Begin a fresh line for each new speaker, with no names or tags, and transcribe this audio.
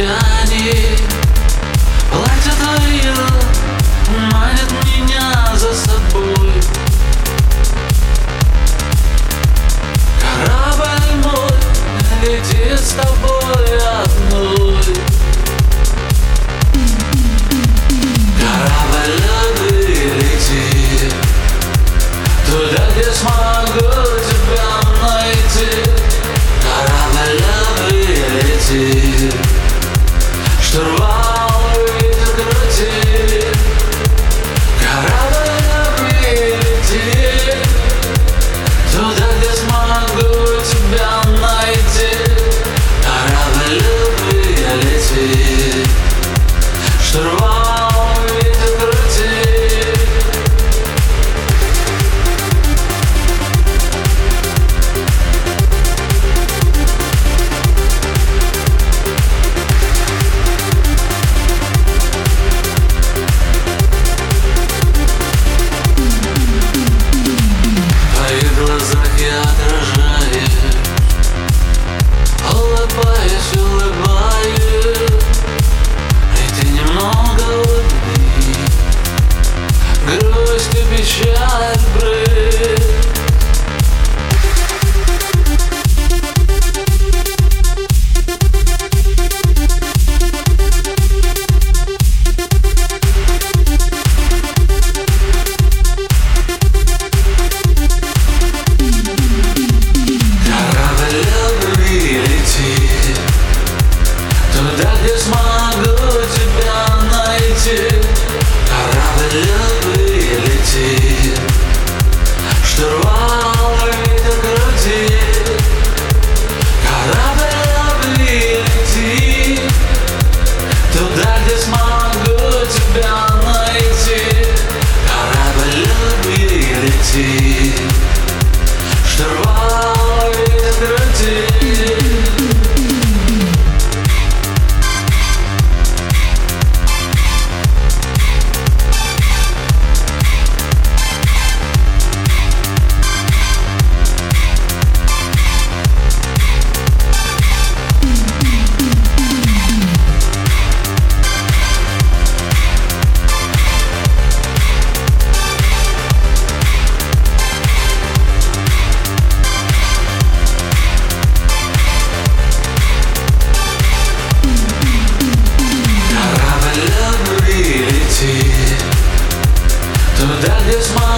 прощании. Платье твое манит меня за собой. Корабль мой летит с тобой одной. Корабль любви летит туда, где смогу тебя найти. Корабль любви летит, штурвал ветер крутит. Корабль любви летит туда, где смогу тебя найти. Корабль любви летит, штурвал ветер крутит. В глазах я отражаюсь, улыбаюсь, улыбаюсь. И ты немного улыбни, грусть и печаль брызг. Туда, где смогу тебя найти. Корабль любви летит, штурвал ветер крутит. Корабль любви летит туда, где смогу тебя найти. Корабль любви летит, штурвал ветер крутит. Туда, где смогу